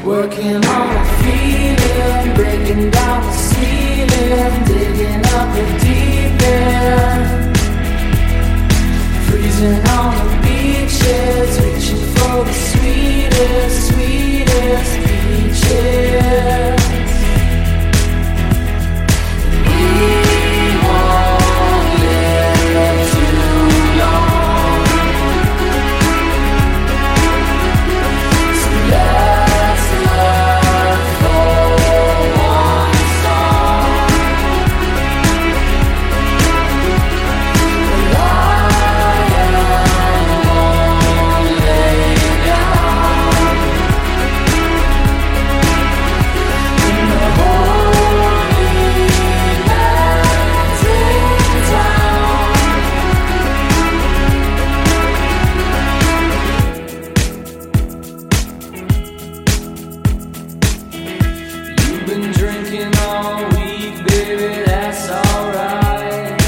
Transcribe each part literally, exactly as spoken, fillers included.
Working on a feeling, breaking down the ceiling, digging up the deep end, freezing on the beaches, reaching for the sweetest, sweetest beaches. We won't live too long, so let's love for one song. The lion won't lay down in the holy lands in town. You've been drinking all week, baby, that's alright.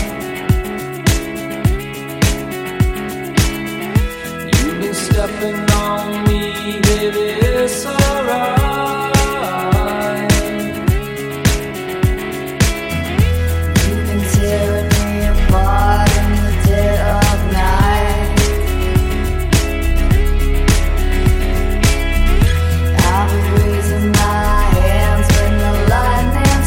You've been stepping on me, baby, it's alright. You've been tearing me apart in the dead of night. I'll be raising my hands when the lightning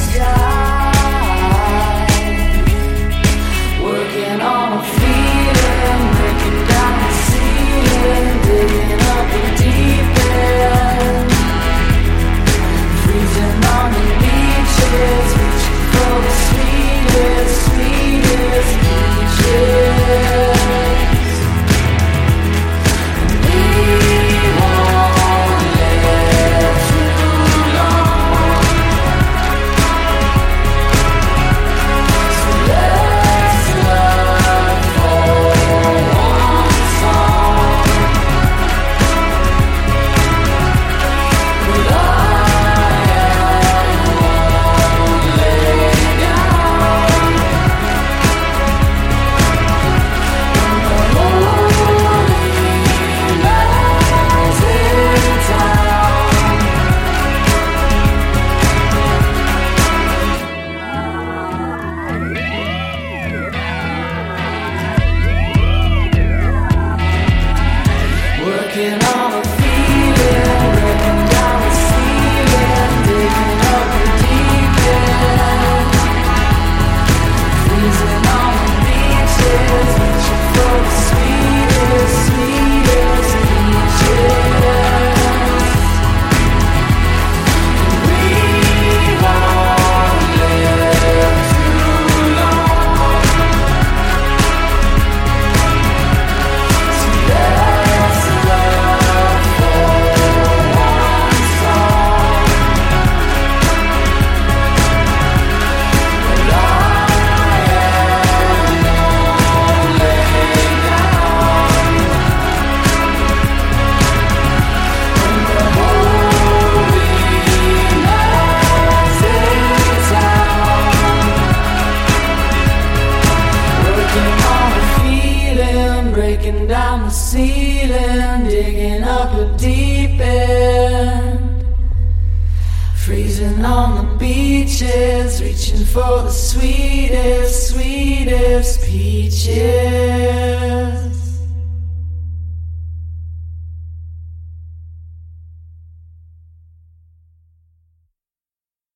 strikes. Working on a feeling, breaking down the ceiling, digging up the deep end, freezing on the beaches, reaching for the sweetest, sweetest beaches. We won't live too long, so let's love for one song. The lion won't lay down in the holy lands in town. Working on a feeling, breaking down the ceiling, digging up the deep end, freezing on the beaches, reaching for the sweetest, sweetest beaches. We won't live too long, so let's love for one song. The lion won't lay down in the holy lands in town. Working on a feeling, breaking down the ceiling, digging up a deep end, freezing on the beaches, reaching for the sweetest, sweetest peaches.